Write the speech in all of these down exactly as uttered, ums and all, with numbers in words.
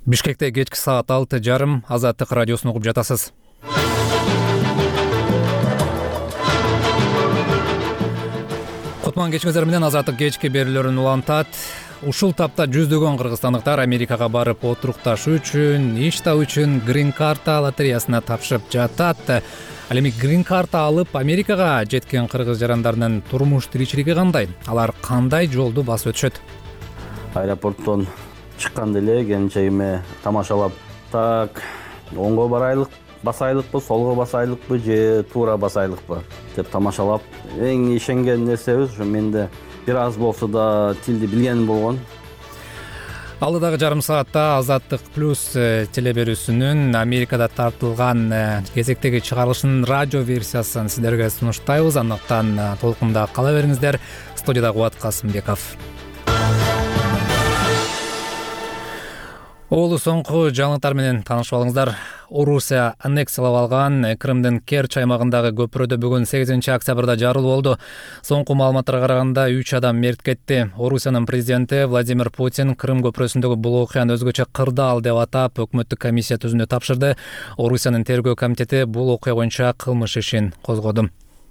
Бишкекте кечки саат алты жарым Азаттык радиосун угуп жатасыз. Кутман кечиңиздер менен Азаттык кечки берүүлөрүн улантат. Ушул тапта жүздөгөн кыргызстандыктар Америкага барып отурукташ үчүн, иш табуу үчүн грин карта лотереясына тапшырып жатат. Ал эми грин карта алып Америкага жеткен кыргыз жарандарынын турмуш тиричилиги кандай? Алар кандай жолду басып өтүшөт? Аэропорттон чыкканда эле келинчегиме тамашалап, так, оңго барайлык басайлыкпы, солго басайлыкпы же туура басайлыкпы деп тамашалап, эң ишенген нерсебиз ушу менде бир аз болсо да тилди билгеним болгон. Алдыдагы жарым саатта Азаттык плюс телеберүүсүнүн Америкада тартылган кезектеги чыгарылышынын радио версиясын сиздерге сунуштайбыз. Андыктан толкунда кала бериңиздер. Студияда Кубат Касымбеков. Оолу соңку жаңылыктар менен таанышып алыңыздар. Орусия аннексиялап алган Крымдын Керчь аймагындагы көпүрөдө бүгүн сегизинчи октябрда жарылуу болду. Соңку маалыматтарга караганда үч адам мерт кетти. Орусиянын президенти Владимир Путин Крым көпүрөсүндөгү бул окуяны өзгөчө кырдаал деп атап, өкмөттүк комиссия түзүүнү тапшырды. Орусиянын тергөө комитети бул окуя боюнча кылмыш ишин козгоду.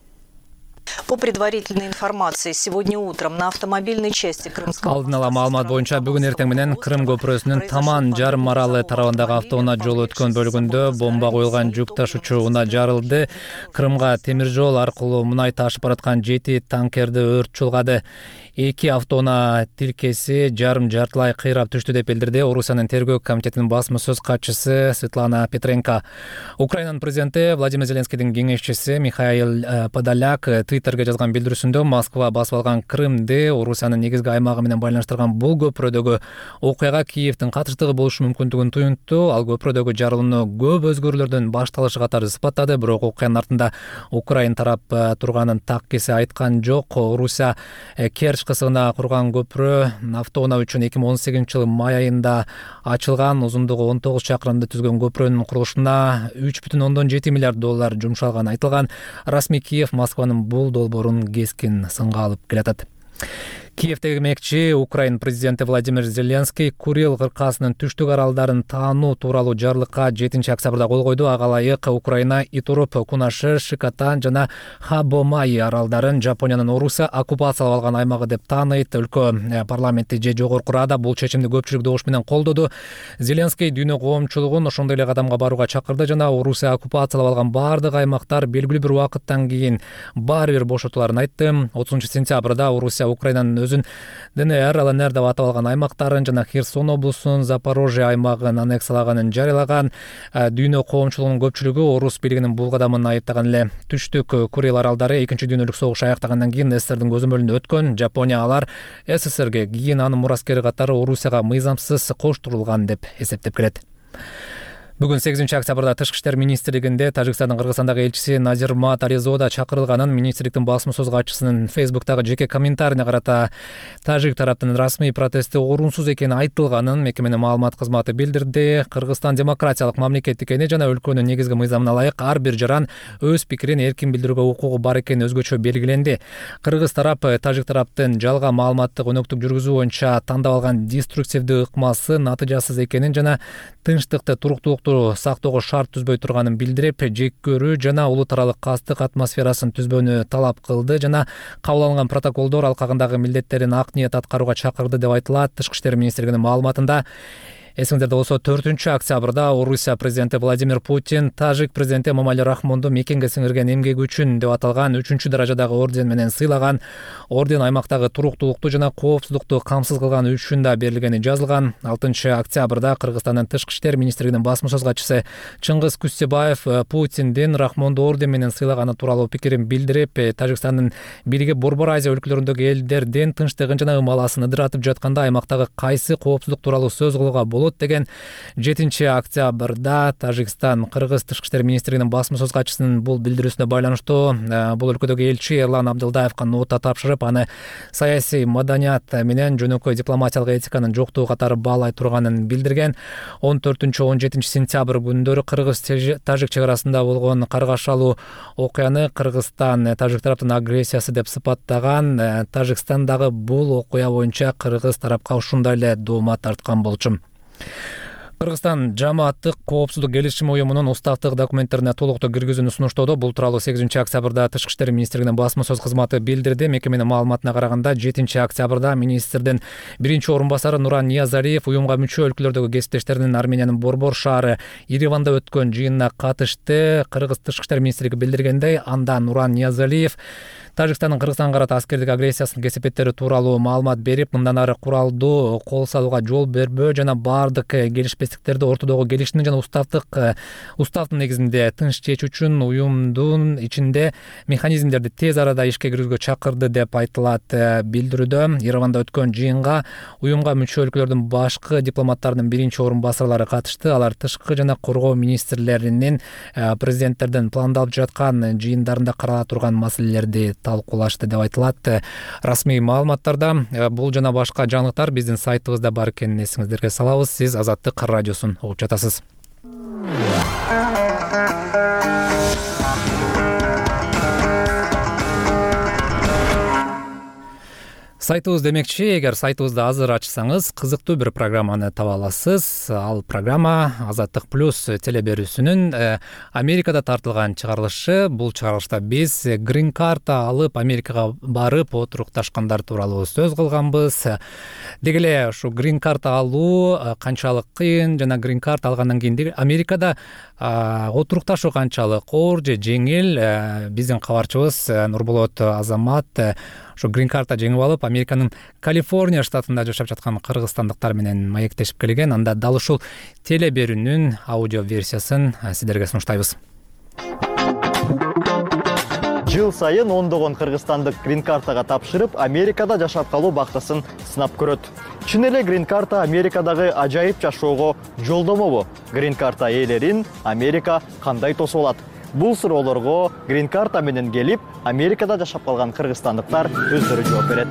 По предварительной информации, сегодня утром на автомобильной части Крымского... Алдын ала маалымат боюнча бүгүн эртең менен Крым көпүрөсүнүн Таман жарым аралы тарабындагы автоунаа жолу өткөн бөлүгүндө бомба коюлган жүк ташуучу унаа жарылды. Крымга темир жол аркылуу мунай ташып бараткан жети танкерди өрт чулгады. Эки автоунаа тилкеси жарым жартылай кыйрап түштү деп билдирди Орусиянын тергөө комитетинин басма сөз катчысы Светлана Петренко. Украинанын президенти Владимир Зеленскийдин кеңешчиси Михаил Подоляк Твиттерге жазган билдирүүсүндө Москва басып алган Крымды Орусиянын негизги аймагы менен байланыштырган бул көпүрөдөгү окуяга Киевдин катыштыгы болушу мүмкүндүгүн туюнтту. Ал көпүрөдөгү жарылууну көп өзгөрүүлөрдөн башталышы катары сыпаттады, бирок окуянын артында Украин тарап турганын так кесе айткан жок. Орусия Керчь кысыгына курган көпүрө автоунаа үчүн эки миң он сегизинчи жылы май айында ачылган. Узундугу он тогуз чакырымды түзгөн көпүрөнүн курулушуна үч бүтүн ондон жети миллиард доллар жумшалганы айтылган. Расмий Киев Москванын бул долбоорун кескин сынга алып келатат. Киевдеги мекчи Украин президенти Владимир Зеленский Курил кыркасынын түштүк аралдарын таануу тууралуу жарлыкка жетинчи октябрда кол койду. Ага ылайык Украина Итуруп, Кунашир, Шикотан жана Хабомаи аралдарын Жапониянын Орусия оккупациялап алган аймагы деп тааныйт. Өлкө парламенти же жогорку рада бул чечимди көпчүлүк добуш менен колдоду. Зеленский дүйнө коомчулугун ошондой эле кадамга барууга чакырды жана Орусия оккупациялап алган баардык аймактар белгилүү бир убакыттан кийин баары бир бошотуларын айтты. отузунчу сентябрда Орусия Украинанын өзүн ДНР, ЛНР деп атап алган аймактарын жана Херсон облусун, Запорожье аймагын аннексиялаганын жарыялаган. Дүйнө коомчулугунун көпчүлүгү орус бийлигинин бул кадамын айыптаган эле. Түштүк Курил аралдары экинчи дүйнөлүк согуш аяктагандан кийин СССРдин көзөмөлүндө өткөн. Жапония алар СССРге кийин анын мураскери катары Орусияга мыйзамсыз коштурулган деп эсептеп келет. Бүгүн сегизинчи октябрда Тышкы иштер министрлигинде Тажикстандын Кыргызстандагы элчиси Назирмат Аризода чакырылганын министрликтин басма сөз катчысынын Фейсбуктагы жеке комментарийине карата тажик тараптын расмий протести орунсуз экени айтылганын мекеменин маалымат кызматы билдирди. Кыргызстан демократиялык мамлекет экени жана өлкөнүн негизги мыйзамына ылайык ар бир жаран өз пикирин эркин билдирүүгө укугу бар экени өзгөчө белгиленди. Кыргыз тарап тажик тараптын жалган маалыматтык өнөктүк жүргүзүү боюнча тандап алган деструктивдүү ыкмасы натыйжасыз экенин жана тынчтыкты, туруктуулукту сактоого шарт түзбөй турганын билдирип, жек көрүү жана улут аралык кастык атмосферасын түзбөөнү талап кылды жана кабыл алынган протоколдор алкагындагы милдеттерин ак ниет аткарууга чакырды деп айтылат Тышкы иштер министрлигинин маалыматында. Эсиңиздерде болсо төртүнчү октябрда Орусия президенти Владимир Путин тажик президенти Эмомали Рахмонду мекенге сиңирген эмгеги үчүн деп аталган үчүнчү даражадагы орден менен сыйлаган. Орден аймактагы туруктуулукту жана коопсуздукту камсыз кылганы үчүн да берилгени жазылган. алтынчы октябрда Кыргызстандын Тышкы иштер министрлигинин басма сөз катчысы Чыңгыз Кустебаев Путиндин Рахмонду орден менен сыйлаганы тууралуу пикирин билдирип, Тажикстандын бириги Борбор Азия өлкөлөрүндөгү элдердин тынчтыгын жана ымаласын ыдыратып жатканда аймактагы кайсы коопсуздук тууралуу сөз кылууга деген. жетинчи октябрда Тажикстан Кыргыз Тышкы иштер министрлигинин басма сөз катчысынын бул билдирүүсүнө байланыштуу бул өлкөдөгү элчи Эрлан Абдылдаевга нота тапшырып, аны саясий маданият менен жөнөкөй дипломатиялык этиканын жоктугу катары баалай турганын билдирген. он төртүнчү он жетинчи сентябрь күндөрү Кыргыз Тажик чек арасында болгон каргашалуу окуяны Кыргызстан тажик тараптын агрессиясы деп сыпаттаган. Тажикстандагы бул окуя боюнча Кыргыз тарапка ушундай эле доомат тарткан болчу. Кыргызстан жамааттык коопсуздук келишим уюмунун уставдык документтерине толуктуу киргизүүнү сунуштоодо. Бул тууралуу сегизинчи октябрда Тышкы иштер министрлигинин басма сөз кызматы билдирди. Мекеменин маалыматына караганда жетинчи октябрда министрдин биринчи орун басары Нуран Ниязалиев уюмга мүчө өлкөлөрдөгү кесиптештеринин Армениянын Борбор шаары Ереванда өткөн жыйынына катышты. Кыргыз Тышкы иштер министрлиги билдиргендей, анда Нуран Ниязалиев Тажикстандын Кыргызстанга карата аскердик агрессиясынын кесепеттери тууралуу маалымат берип, мындан ары куралдуу кол салууга жол бербөө жана баардык келишпестиктерди ортодогу келиштин жана уставдык уставдын негизинде тынч чечүү үчүн уюмдун ичинде механизмдерди тез арада ишке киргизүүгө чакырды деп айтылат билдирүүдө. Ереванда өткөн жыйынга уюмга мүчө өлкөлөрдүн башкы дипломаттарынын биринчи орун басарлары катышты. Алар тышкы жана коргоо министрлеринин президенттердин пландалып жаткан жыйындарында карала турган маселелерди талкуулашты деп айтылат. Расмий маалыматтарда бул жана башка жаңылыктар биздин сайтыбызда бар экенин эсиңиздерге салабыз. Сиз Азаттык радиосун угуп жатасыз. Сайтыбыз демекчи, эгер сайтыбызды азыр ачсаңыз, кызыктуу бир программаны таба аласыз. Ал программа Азаттык плюс телеберүүсүнүн Америкада тартылган чыгарылышы. Бул чыгарылышта биз грин карта алып Америкага барып отурукташкандар тууралуу сөз кылганбыз. Деги эле ушу грин карта алуу канчалык кыйын жана грин карта алгандан кийин Америкада отурукташуу канчалык оор же жеңил, биздин кабарчыбыз Нурболот Азамат ошо грин карта жеңип алып, Американын Калифорния штатында жашап жаткан кыргызстандыктар менен маектешип келген. Анда дал ушул телеберүүнүн аудио версиясын сиздерге сунуштайбыз. Жыл сайын ондогон кыргызстандык грин картага тапшырып, Америкада жашап калуу бактысын сынап көрөт. Чын эле грин карта Америкадагы ажайып жашоого жолдомобу? Грин карта ээлерин Америка кандай тосуп алат? Бул суроолорго грин карта менен келип, Америкада жашап калган кыргызстандыктар өздөрү жооп берет.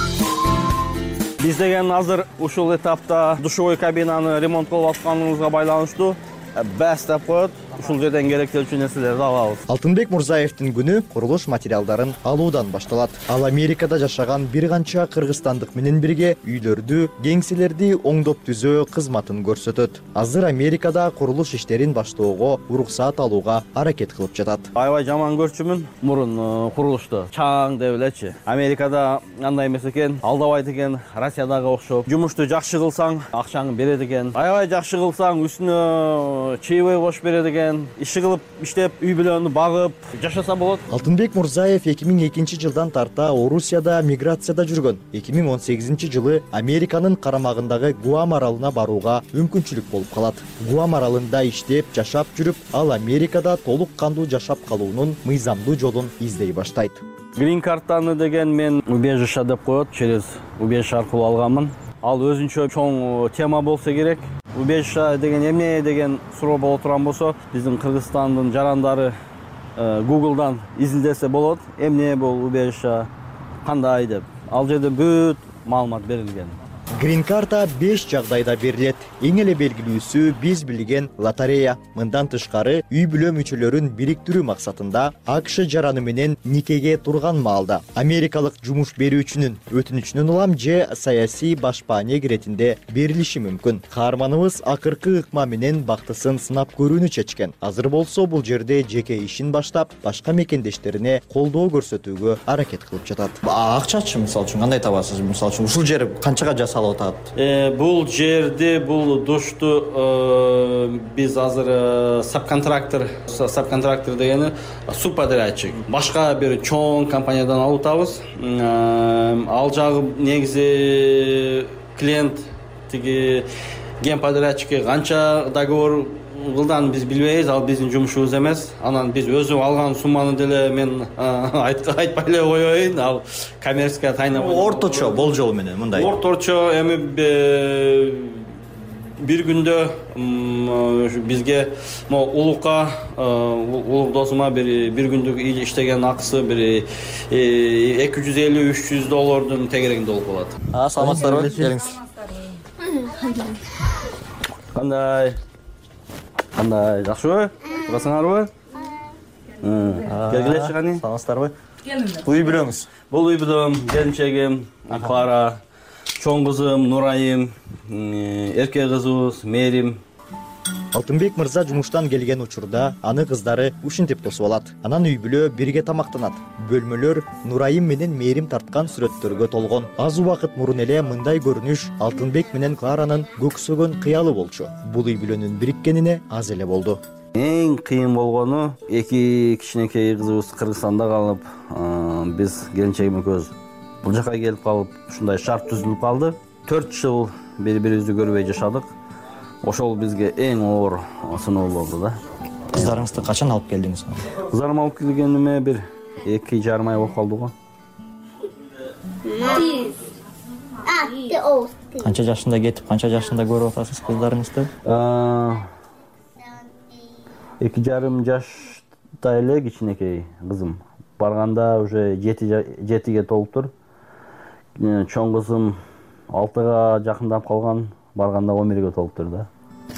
Биз деген азыр ушул этапта душевой кабинаны ремонт кылып атканыбызга байланыштуу бәстеп коет. Ушул жерден керектелчү нерселерди алабыз. Алтынбек Мурзаевдин күнү курулуш материалдарын алуудан башталат. Ал Америкада жашаган бир канча кыргызстандык менен бирге үйлөрдү, кеңселерди оңдоп түзөө кызматын көрсөтөт. Азыр Америкада курулуш иштерин баштоого уруксаат алууга аракет кылып жатат. Аябай жаман көрчүмүн. Мурун курулушту чаң деп элечи. Америкада андай эмес экен, алдабайт экен, Россиядагы окшоп. Жумушту жакшы кылсаң, акчаңы берет экен. Аябай жакшы кылсаң, үстүнө чаевой кошуп берет экен. Иши кылып, иштеп, үй бүлөнү багып жашаса болот. Алтынбек Мурзаев эки миң экинчи жылдан тарта Орусияда миграцияда жүргөн. эки миң он сегизинчи жылы Американын карамагындагы Гуам аралына барууга мүмкүнчүлүк болуп калат. Гуам аралында иштеп, жашап жүрүп, ал Америкада толук кандуу жашап калуунун мыйзамдуу жолун издей баштайт. Грин картаны деген мен убежище деп коет, через убежище аркылуу алганмын. Ал өзүнчө чоң тема болсо керек. Убежище деген эмне деген суроо боло турган болсо, биздин Кыргызстандын жарандары Google'дан изилдесе болот. Эмне бул убежище, кандай деп. Ал жерде бүт маалымат берилген. Грин карта беш жагдайда берилет. Эң эле белгилүүсү биз билген лотерея. Мындан тышкары үй бүлө мүчөлөрүн бириктирүү максатында АКШ жараны менен никеге турган маалда америкалык жумуш берүүчүнүн өтүнүчүнөн улам же саясий башпаане иретинде берилиши мүмкүн. Каарманыбыз акыркы ыкма менен бактысын сынап көрүүнү чечкен. Азыр болсо бул жерде жеке ишин баштап, башка мекендештерине колдоо көрсөтүүгө аракет кылып жатат. Акчачы мисалы үчүн кандай табасыз? Мисалы үчүн ушул жер канчага жасалып атат? Э, бул жерде бул душту э, биз азыр э, сабконтрактор, сабконтрактор дегени субподрядчик. Башка бир чоң компаниядан алып атабыз. Э, ал жагы негизи клиент тиги генподрядчикке канча договор кылдан биз билбейбиз, ал биздин жумушубуз эмес. Анан биз өзү алган сумманы деле мен айтпай эле коеюн, ал коммерческая тайна. Орточо болжол менен мындай. Орточо эми бир күндө бизге улукка, улук досума бир бир күндүк иштеген акысы бир эки жүз элүү үч жүз доллардын тегерегинде болуп калат. А, саламатсыздарбы? Келиңиз. Кандай? Кандай, жакшыбы? Турасыңарбы? Келгилечи кани? Саламатсыздарбы? Үй бүлөңүз? Бул үй бүлөм, келинчегим, Кара, чоң кызым Нурайым, эрке кызыбыз Мерим. Алтынбек мырза жумуштан келген учурда аны кыздары ушинтип тосуп алат. Анан үй бүлө бирге тамактанат. Бөлмөлөр Нурайым менен мээрим тарткан сүрөттөргө толгон. Аз убакыт мурун эле мындай көрүнүш Алтынбек менен Кларанын көксөгөн кыялы болчу. Бул үй бүлөнүн бириккенине аз эле болду. Эң кыйын болгону эки кичинекей кызыбыз Кыргызстанда калып, биз келинчегим экөөбүз бул жака келип калып, ушундай шарт түзүлүп калды. төрт жыл бири-бирибизди көрбөй жашадык. Ошол бизге эң оор сыноо болду да. Кыздарыңызды качан алып келдиңиз? Кыздарым алып келгениме бир эки жарым ай болуп калды го. Канча жашында кетип, канча жашында көрүп атасыз кыздарыңызды? эки жарым жашта эле кичинекей кызым. Барганда уже жетиге толуптур. Чоң кызым алтыга жакындап калган, барганда он бирге толуптур да.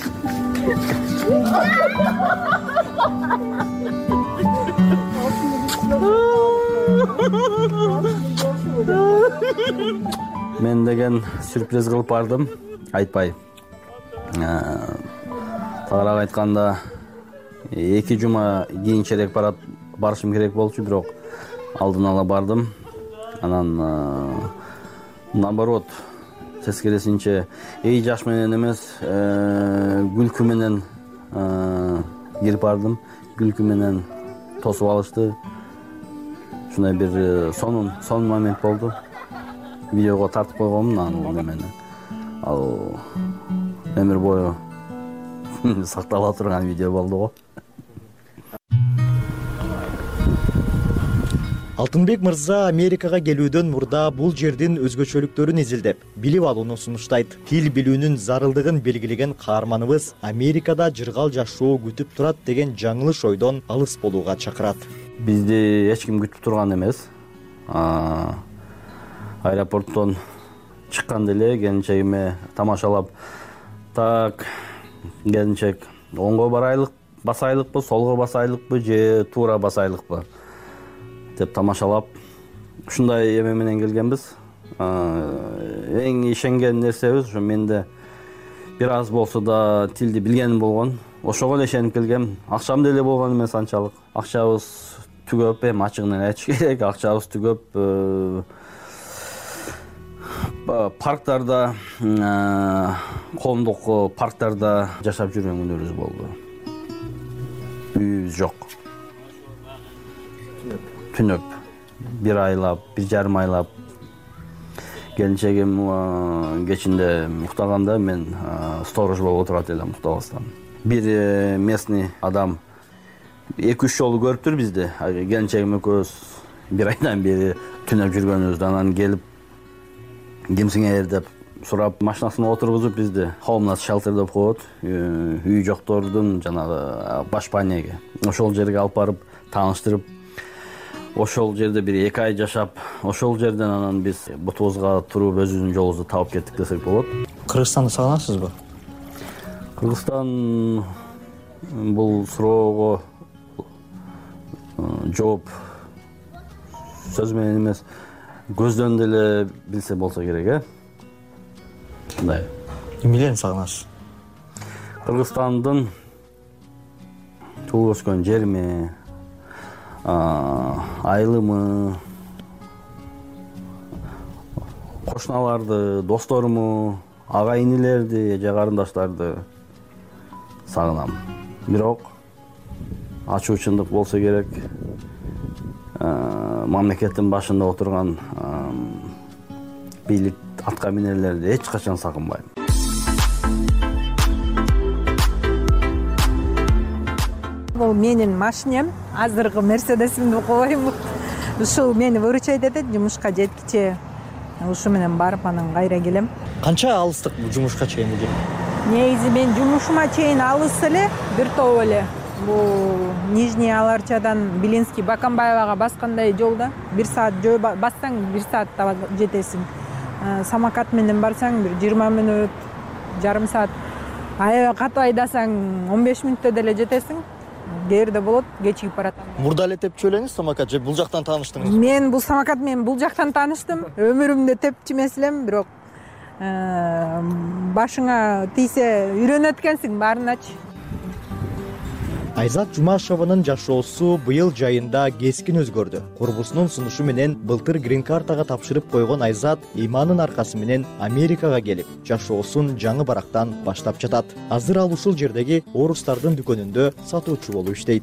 Мен деген сюрприз кылып бардым, айтпай. Тагыраак айтканда эки жума кийинчерээк барат барышым керек болчу, бирок алдын ала бардым. Анан наоборот, тескерисинче эй жаш менен эмес, күлкү менен кирип бардым. Күлкү менен тосуп алышты. Ушундай бир сонун сонун момент болду. Видеого тартып койгонмун анын немени. Ал өмүр бою сактала турган видео болду го. Алтынбек мырза Америкага келүүдөн мурда бул жердин өзгөчөлүктөрүн изилдеп, билип алууну сунуштайт. Тил билүүнүн зарылдыгын белгилеген каарманыбыз Америкада жыргал жашоо күтүп турат деген жаңылыш ойдон алыс болууга чакырат. Бизди эч ким күтүп турган эмес. Аэропорттон чыкканда эле келинчегиме тамашалап, так, келинчек оңго барайлык, басайлыкпы, солго басайлыкпы же туура басайлыкпы деп тамашалап, ушундай эме менен келгенбиз. Эң ишенген нерсебиз ушу менде бир аз болсо да тилди билгеним болгон. Ошого эле ишенип келгем. Акчам деле болгон эмес анчалык. Акчабыз түгөп, эми ачыгынан айтыш керек, акчабыз түгөп парктарда, коомдук парктарда жашап жүргөн күнүбүз болду. Үйүбүз жок. Түнөп, бир айлап, бир жарым айлап. Келинчегим кечинде уктаганда мен сторож болуп отурат элем уктабастан. Бир местный адам эки үч жолу көрүптүр бизди. Келинчегим экөөбүз бир айдан бери түнөп жүргөнүбүздү. Анан келип кимсиңер деп сурап, машинасына отургузуп бизди homeless shelter деп коет, үй жоктордун жанагы башпанеге. Ошол жерге алып барып тааныштырып, ошол жерде бир эки ай жашап, ошол жерден анан биз бутубузга туруп өзүбүздүн жолубузду таап кеттик десек болот. Кыргызстанды сагынасызбы? Кыргызстан бул суроого жооп сөз менен эмес, көздөн деле билсе болсо керек, э? Мындай. Эмнелерин сагынасыз? Кыргызстандын туулуп өскөн жерими, айылымы, кошуналарды, досторуму, ага инилерди, же карындаштарды сагынам. Бирок ачуучундук болсо керек, мамлекеттин башында отурган бийлик атка минерлерди эч качан сагынбайм. Бул менин машинем, азыркы Мерседесимди коебу. Ушул мени выручайт этет, жумушка жеткиче ушу менен барып анан кайра келем. Канча алыстык бул жумушка чейин бул? Негизи мен жумушума чейин алыс эле, бир топ эле. Бул Нижний Аларчадан Белинский Баканбаевага баскандай жолда бир саат жөө бассаң бир саатта жетесиң. Самокат менен барсаң бир жыйырма мүнөт, жарым саат. Аябай катуу айдасаң он беш мүнөттө деле жетесиң. Кээрде болот, кечигип барат. Мурда эле тепчү элеңиз самокат же бул жактан тааныштыңыз? Мен бул самокат менен бул жактан тааныштым. Өмүрүмдө тепчү эмес элем, бирок башыңа тийсе үйрөнөт экенсиң баарыначы. Айзат Жумашеванын жашоосу быйыл жайында кескин өзгөрдү. Курбусунун сунушу менен былтыр грин картага тапшырып койгон Айзат ыйманын аркасы менен Америкага келип, жашоосун жаңы барактан баштап жатат. Азыр ал ушул жердеги орустардын дүкөнүндө сатуучу болуп иштейт.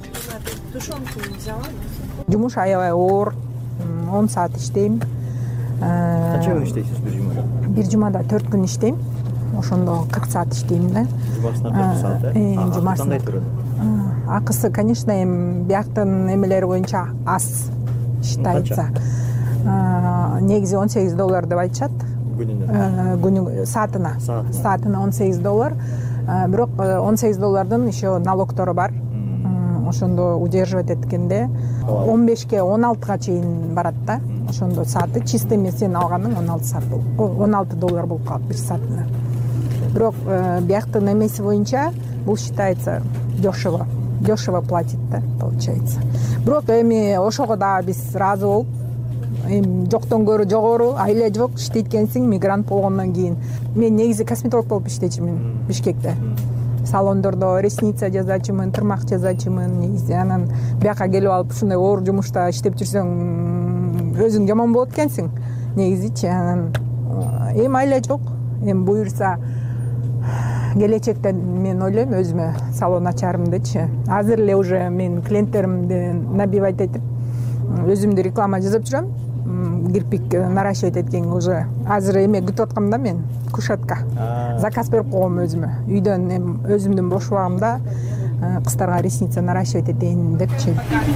Жумуш аябай оор, он саат иштейм. Канча күн иштейсиз бир жумада? Бир жумада төрт күн иштейм. Ошондо кырк саат иштейм да. Жумасына кырк саат, э? Жумасына кандай турат? Акысы, конечно, эми бияктын эмелери боюнча аз считается. Негизи он сегиз доллар деп айтышат. Күнүнө? Күнү саатына. Саатына он сегиз доллар. Бирок он сегиз доллардын еще налогтору бар. Ошондо удерживать эткенде он бешке он алтыга чейин барат да. Ошондо сааты чисто эмес сен алганың он алты саат болуп, он алты доллар болуп калат бир саатына. Бирок бияктын эмеси боюнча бул считается дешево. Дешево платит да, получается. Бирок эми ошого да биз ыраазы болуп, эми жоктон көрө жогору, айла жок иштейт экенсиң мигрант болгондон кийин. Мен негизи косметолог болуп иштечүмүн Бишкекте. Салондордо ресница жасачумун, тырмак жасачумун. Негизи анан бияка келип алып ушундай оор жумушта иштеп жүрсөң өзүң жаман болот экенсиң. Негизичи анан эми айла жок. Эми буюрса келечекте мен ойлойм өзүмө салон ачарымдычы. Азыр эле уже мен клиенттеримди набивать этип өзүмдү реклама жасап жүрөм. Кирпик наращивать эткенге уже азыр эме күтүп аткам да мен кушатка. Заказ берип койгом өзүмө. Үйдөн эми өзүмдүн бош убагымда кыздарга ресница наращивать этейин депчи.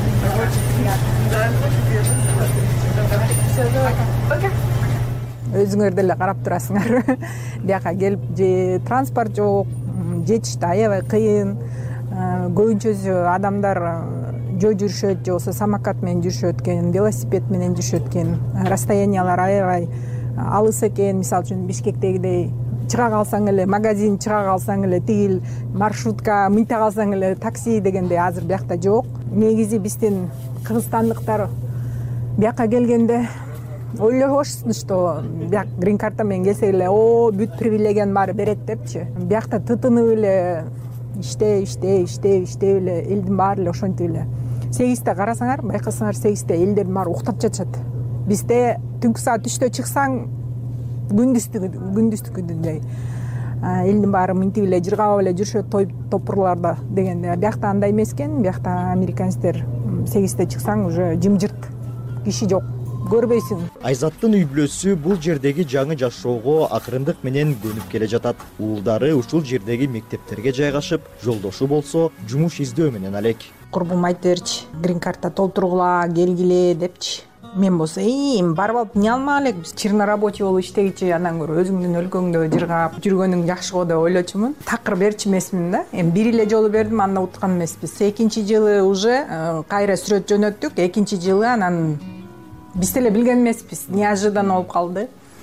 Өзүңөр деле карап турасыңар. Бияка келип же транспорт жок, жетишти аябай кыйын. Көбүнчөсү адамдар жөө жүрүшөт, же болбосо самокат менен жүрүшөт экен, велосипед менен жүрүшөт экен. Расстояниялар аябай алыс экен. Мисалы үчүн Бишкектегидей чыга калсаң эле, магазин чыга калсаң эле, тигил маршрутка мынта калсаң эле такси дегенде азыр биякта жок. Негизи биздин кыргызстандыктар бияка келгенде ойлошсун, что бияк грин карта менен келсе эле, о, бүт привилегияны баары берет депчи. Биякта тытынып эле иштей, иштей, иштей, иштей эле элдин баары эле ошентип эле. сегизде карасаңар, байкасаңар сегизде элдердин баары уктап жатышат. Бизде түнкү саат үчтө чыксаң күндүздү күндүздүгүдөй элдин баары мынтип эле жыргап эле жүрүшөт, топ топурларда дегенде. Биякта андай эмес экен. Биякта американецтер сегизде чыксаң уже жымжырт, киши жок, көрбөйсүң. Айзаттын үй бүлөсү бул жердеги жаңы жашоого акырындык менен көнүп келе жатат. Уулдары ушул жердеги мектептерге жайгашып, жолдошу болсо жумуш издөө менен алек. Курбум айтып берчи, грин карта толтургула, келгиле депчи. Мен болсо, эми барып алып эмне алмак элек, биз чернорабочий болуп иштегичи, андан көрө өзүңдүн өлкөңдө жыргап жүргөнүң жакшы го деп ойлочумун. Такыр берчү эмесмин да. Эми бир эле жолу бердим, анда уткан эмеспиз. Экинчи жылы уже кайра сүрөт жөнөттүк. Экинчи жылы анан биз деле билген эмеспиз. Неожиданно болуп калды.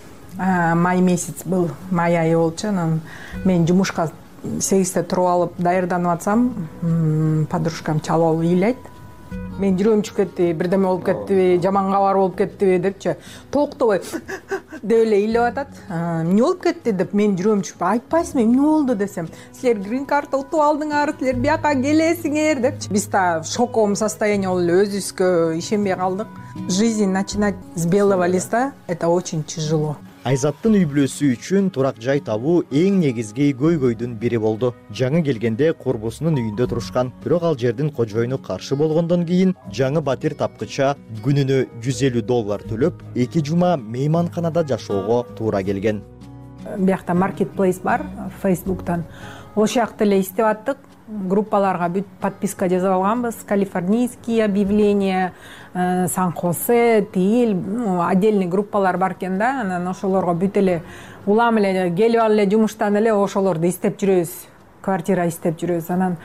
Май месяц был, май айы болчу. Анан мен жумушка сегизде туруп алып даярданып атсам, подружкам чалып алып ыйлайт. Мен жүрөгүм чыгып кетти, бирдеме болуп кеттиби, жаман кабар болуп кеттиби депчи. Токтобой деп эле ыйлап атат. Эмне болуп кетти деп мен жүрөгүм чыгып, айтпайсыңбы эмне болду десем, силер грин карта утуп алдыңар, силер бияка келесиңер депчи. Биз да в шоковом состоянии болуп эле өзүбүзгө ишенбей калдык. Жизнь начинать с белого листа это очень тяжело. Айзаттын үй бүлөсү үчүн турак жай табуу эң негизги көйгөйдүн бири болду. Жаңы келгенде курбусунун үйүндө турушкан, бирок ал жердин кожоюну каршы болгондон кийин жаңы батир тапкыча күнүнө жүз элүү доллар төлөп, эки жума мейманканада жашоого туура келген. Биякта маркетплейс бар, Facebooктан. Ошол жакта эле иштеп аттык. Группаларга бүт подписка жасап алганбыз. Калифорнийские объявления, Сан-Хосе, тигил, отдельный группалар бар экен да. Анан ошолорго бүт эле улам эле келип ал эле жумуштан эле ошолорду издеп жүрөбүз. Квартира издеп жүрөбүз. Анан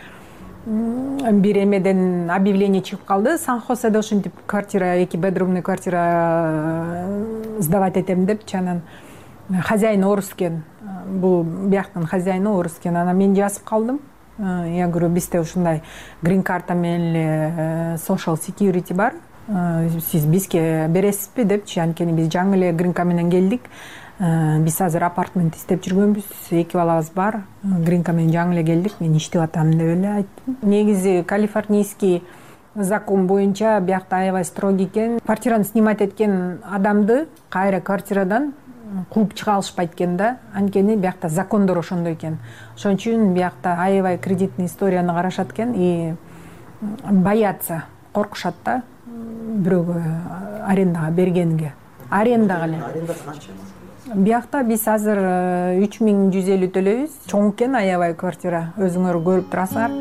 бир эмеден объявление чыгып калды. Сан-Хоседе ушинтип квартира, эки бедрумный квартира сдавать этем депчи. Анан хозяин орус экен. Бул бияктын хозяины орус экен. Анан мен жазып калдым. Я говорю, бизде ушундай грин карта менен эле social security бар. Сиз бизге бересизби депчи. Анткени биз жаңы эле грин карта менен келдик. Биз азыр апартмент издеп жүргөнбүз, эки балабыз бар. Гринка менен жаңы эле келдик, мен иштеп атам деп эле айттым. Негизи калифорнийский закон боюнча биякта аябай строгий экен. Квартираны снимать эткен адамды кайра квартирадан кууп чыга алышпайт экен да. Анткени биякта закондор ошондой экен. Ошон үчүн биякта аябай кредитный историяны карашат экен и боятся, коркушат да бирөөгө арендага бергенге. Арендага эле. Арендасы канча? Биякта биз азыр үч миң жүз элүү төлөйбүз. Чоң экен аябай квартира. Өзүңөр көрүп турасыңар.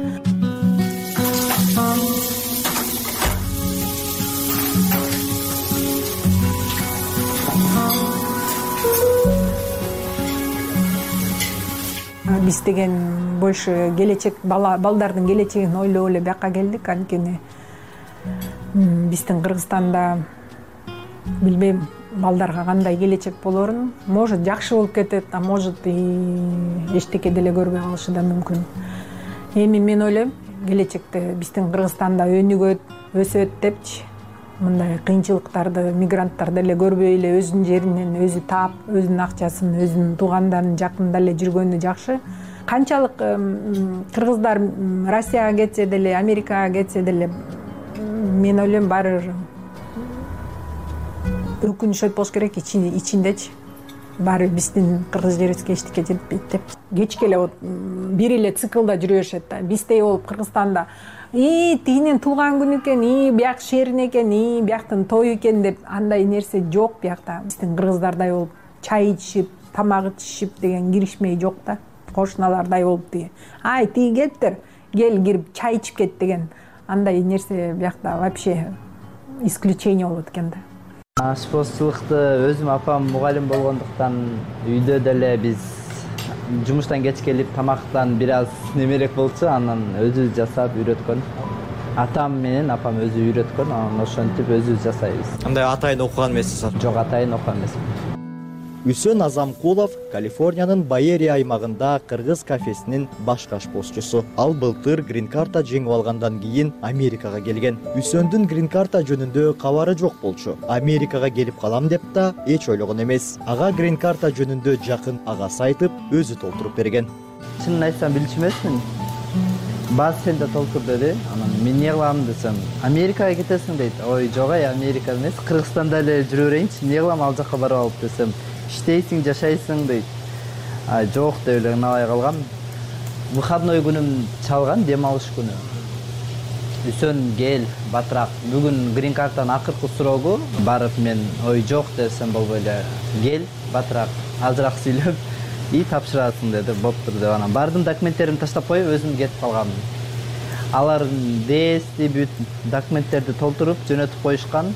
Биз деген больше келечек бала балдардын келечегин ойлоп эле бияка келдик. Анткени биздин Кыргызстанда билбейм балдарга кандай келечек болорун. Может жакшы болуп кетет, а может и эчтеке деле көрбөй калышы да мүмкүн. Эми мен ойлойм, келечекте биздин Кыргызстанда өнүгөт, өсөт депчи, мындай кыйынчылыктарды мигранттар деле көрбөй эле өзүнүн жеринен өзү таап, өзүнүн акчасын, өзүнүн туугандарынын жакында эле жүргөнү жакшы. Канчалык кыргыздар Россияга кетсе деле, Америкага кетсе деле, мен ойлойм баары өкүнүшөт болуш керек ичиндечи. Баары биздин кыргыз жерибизге эчтеке жетпейт деп. Кечке эле вот бир эле циклда жүрө беришет да. Биздей болуп Кыргызстанда и тигинин туулган күнү экен, и бияк шерин экен, и бияктын тою экен деп андай нерсе жок биякта. Биздин кыргыздардай болуп чай ичип, тамак ичишип деген киришмей жок да. Кошуналардай болуп тиги. Ай, тиги келиптир, кел кирип чай ичип кет деген. Андай нерсе биякта вообще исключение болот экен да. Ашпозчулукты өзүм апам мугалим болгондуктан үйдө деле биз жумуштан кеч келип тамактан бир аз немерек болчу, анан өзүбүз жасап үйрөткөн. Атам менен апам өзү үйрөткөн, анан ошентип өзүбүз жасайбыз. Андай атайын окуган эмессиз? Жок, атайын окуган эмесмин. Үсөн Азамкулов Калифорниянын Баерия аймагында кыргыз кафесинин башкы ашпозчусу. Ал былтыр грин-карта жеңип алгандан кийин Америкага келген. Үсөндүн грин-карта жөнүндө кабары жок болчу. Америкага келип калам деп да эч ойлогон эмес. Ага грин-карта жөнүндө жакын агасы айтып, өзү толтуруп берген. Чынын айтсам билчү эмесмин. Бааз сен да толтур деди. Анан мен эмне кылам десем, Америкага кетесиң дейт. Ой, жок, Америка эмес, Кыргызстанда эле жүрө берейинчи. Эмне кылам ал жака барып алып десем, иштейсиң, жашайсың дейт. А жок деп эле ынабай калгам. Выходной күнүм чалган, дем алыш күнү. Үсөн кел, батыраак. Бүгүн грин-картанын акыркы суроогу барып мен ой жок десем болбой эле. Кел, батыраак, азыраак сүйлөп и тапшырасың деди. Боптур деп анан бардым, документтеримди таштап коюп өзүм кетип калганмын. Алар дээсти бүт документтерди толтуруп жөнөтүп коюшкан.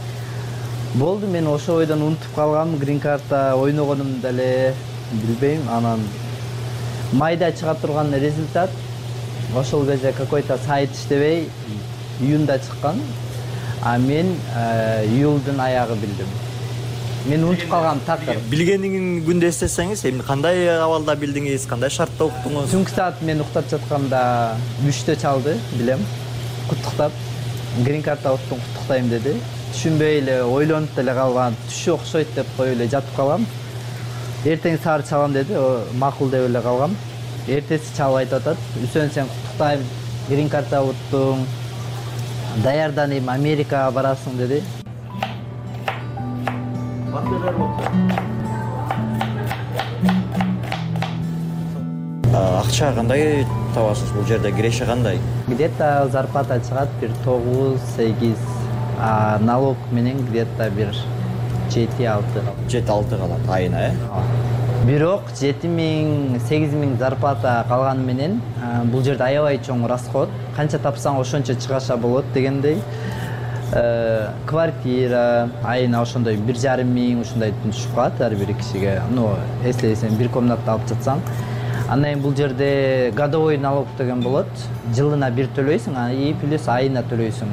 Болду, мен ошо ойдон унутуп калгам, грин-карта ойногонум деле билбейм. Анан майда чыга турган результат ошол кезде какой-то сайт иштебей июнда чыккан. А мен июлдун аягы билдим. Мен унутуп калгам такыр. Билгениңин күндө эстесеңиз, эми кандай абалда билдиңиз, кандай шартта уктуңуз? Түнкү саат мен уктап жатканда үчтө чалды, билем. Куттуктап, грин-карта уттум, куттуктайм деди. Түшүнбөй эле, ойлонуп деле калгам, түшү окшойт деп коюп эле жатып калгам. Эртең саар чалам деди, макул деп эле калгам. Эртеси чалып айтып атат, Үсөн сен куттуктайм, грин-карта уттуң, даярданып Америкага барасың деди. Акча кандай табасыз бул жерде, киреше кандай? Где-то зарплата чыгат бир тогуз сегиз, а налог менен где-то бир жети алты. жети алты калат айына, э? Бирок жети миң сегиз миң зарплата калганы менен бул жерде аябай чоң расход. Канча тапсаң ошончо чыгаша болот дегендей. Квартира айына ошондой бир жарым миң ушундай түшүп калат ар бир кишиге. Ну, эслесең бир комнатта алып жатсаң. Андан кийин бул жерде годовой налог деген болот. Жылына бир төлөйсүң, и плюс айына төлөйсүң.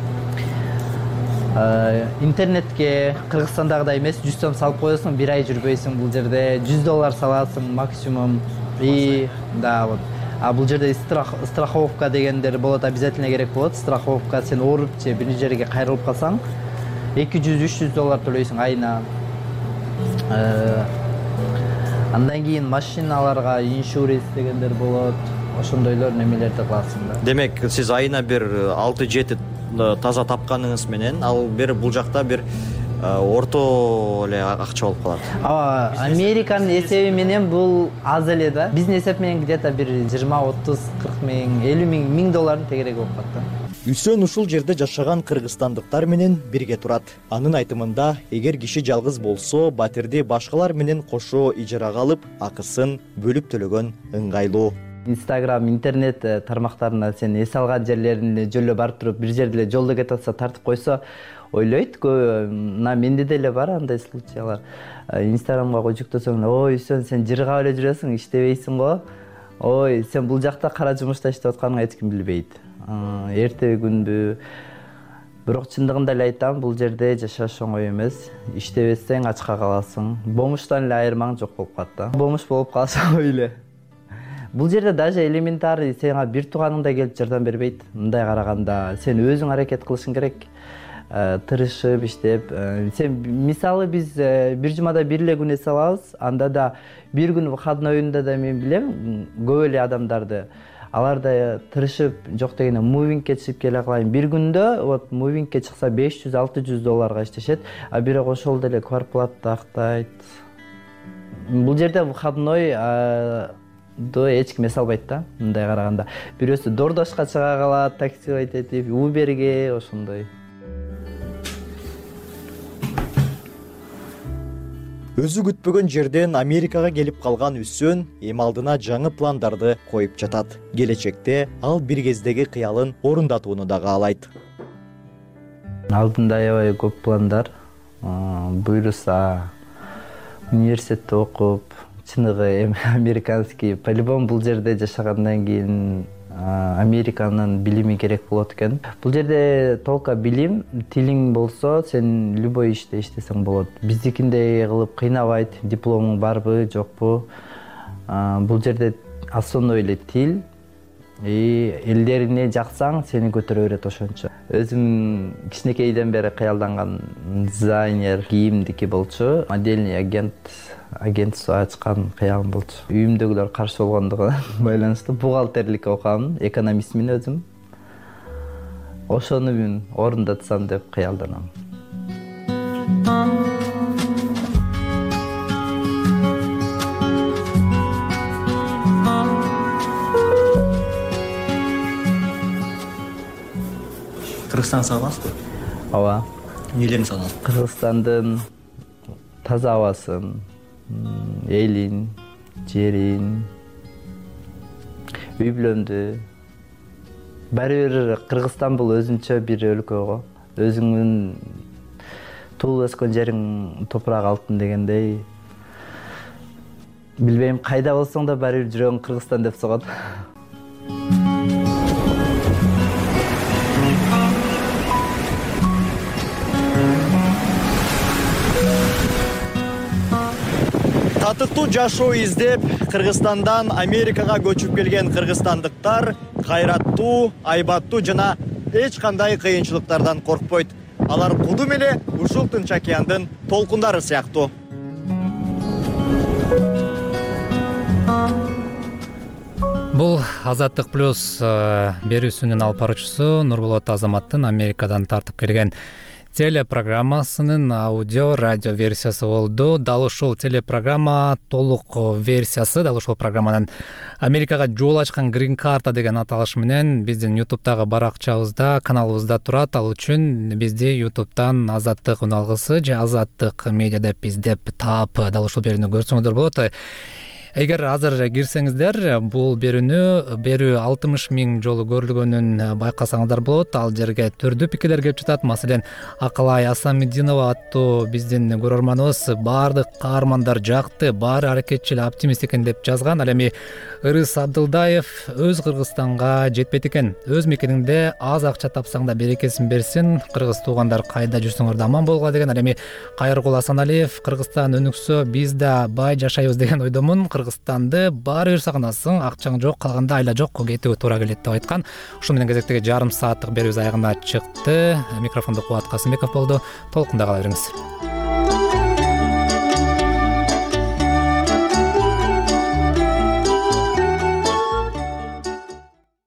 Интернетке Кыргызстандагыдай эмес, жүз сом салып коесуң, бир ай жүрбөйсүң бул жерде. жүз доллар саласың максимум. И да, вот. А бул жерде страховка дегендер болот, обязательно керек болот. Страховка сен ооруп же бир жерге кайрылып калсаң, эки жүз үч жүз доллар төлөйсүң айына. Андан кийин машиналарга иншуранс дегендер болот. Ошондойлор немелерди кыласың да. Демек, сиз айына бир алты жети таза тапканыңыз менен, ал бир бул жакта бир орто эле акча болуп калат. Ооба, Американын эсеби менен бул аз эле да. Биздин эсеп менен где-то бир жыйырма, отуз, кырк миң, элүү миң, миң доллардын тегереги болуп калат да. Үсөн ушул жерде жашаган кыргызстандыктар менен бирге турат. Анын айтымында, эгер киши жалгыз болсо, батирди башкалар менен кошо ижарага алып, акысын бөлүп төлөгөн ыңгайлуу. Instagram, интернет тармактарына сен эс алган жерлерине жөлө барып туруп, бир жерде жолдо кетип атса тартып койсо, ойлойт көбү. Мына менде деле бар андай случайлар. Instagramга жүктөсөң, ой, Үсөн, сен жыргап эле жүрөсүң, иштебейсиң го. Ой, сен бул жакта кара жумушта иштеп атканыңы эч ким билбейт. Эртеби күнбү. Бирок чындыгында эле айтам, бул жерде жашаш оңой эмес. Иштебесең ачка каласың. Бомуштан эле айырмаң жок болуп калат да. Бомуш болуп калса ойле. Бул жерде даже элементарный сага бир тууганың да келип жардам бербейт. Мындай караганда сен өзүң аракет кылышың керек. Тырышып иштеп, сен мисалы биз бир жумада бир эле күн эс алабыз, анда да бир күн выходнойунда да мен билем, көп эле адамдарды. Алар да тырышып, жок дегенде мувингке чыгып келе калайын. Бир күндө вот мувингке чыкса беш жүз алты жүз долларга иштешет, а бирок ошол деле квартплата актайт. Бул жерде выходной до эч ким эс албайт да, мындай караганда. Бирөөсү Дордошко чыга калат, такси айтып, Уберге, ошондой. Өзү күтпөгөн жерден Америкага келип калган Үсөн эми алдына жаңы пландарды коюп жатат. Келечекте ал бир кездеги кыялын орундатууну да каалайт. Алдында аябай көп пландар. Буйруса университетте окуп, чыныгы эми американский, по-любому бул жерде жашагандан кийин Американын билими керек болот экен. Бул жерде толка билим, тилиң болсо, сен любой иште иштесең болот. Биздикиндей кылып кыйнабайт, дипломуң барбы, жокпу. Бул жерде основной эле тил, и элдерине жаксаң, сени көтөрө берет ошончо. Өзүм кичинекейден бери кыялданган дизайнер, кийимдики болчу, модельный агент агентство ачкан кыялым болчу. Үйүмдөгүлөр каршы болгондугу байланыштуу бухгалтерлик окугам, экономистмин өзүм. Ошону мен орундатсам деп кыялданам. Кыргызстан сагасызбы? Ооба. Эмнелерин сагасыз? Кыргызстандын таза абасын, элин, жерин, үй бүлөмдү. Баары бир Кыргызстан бул өзүнчө бир өлкө го. Өзүңүн туулуп өскөн жериң топурак алтын дегендей. Билбейм, кайда болсоң да баары бир жүрөгүң Кыргызстан деп согот. Татыктуу жашоо издеп, Кыргызстандан Америкага көчүп келген кыргызстандыктар кайраттуу, айбаттуу жана эч кандай кыйынчылыктардан коркпойт. Алар кудум эле ушул Тынч океандын толкундары сыяктуу. Бул Азаттык плюс берүүсүнүн алып баруучусу Нурболот Азаматтын Америкадан тартып келген телепрограммасынын аудио радио версиясы болду. Дал ушул телепрограмма толук версиясы, дал ушул программанын Америкага жол ачкан Green Card деген аталышы менен биздин YouTube'дагы баракчабызда, каналыбызда турат. Ал үчүн бизди YouTube'дан Азаттык уналгысы же Азаттык медиа деп издеп таап, дал ушул берүүнү көрсөңүздөр болот. Эгер азыр кирсеңиздер, бул берүүнү берүү алтымыш миң жолу көрүлгөнүн байкасаңыздар болот. Ал жерге түрдүү пикирлер келип жатат. Маселен, Акылай Асамидинова аттуу биздин көрөрманыбыз баардык каармандар жакты, баары аракетчил, оптимист экен деп жазган. Ал эми Ырыс Абдылдаев өз Кыргызстанга жетпейт экен. Өз мекениңде аз акча тапсаң да берекесин берсин. Кыргыз туугандар кайда жүрсөңөр да аман болгула деген. Ал эми Кайыркул Асаналиев Кыргызстан өнүксө биз да бай жашайбыз деген ойдомун. Кыргызстанды баары бир сагынасың, акчаң жок, калганда айла жок, кетүүгө туура келет деп айткан. Ушун менен кезектеги жарым сааттык берүүбүз аягына чыкты. Микрофондо Кубат Касымбеков болду. Толкунда кала бериңиз.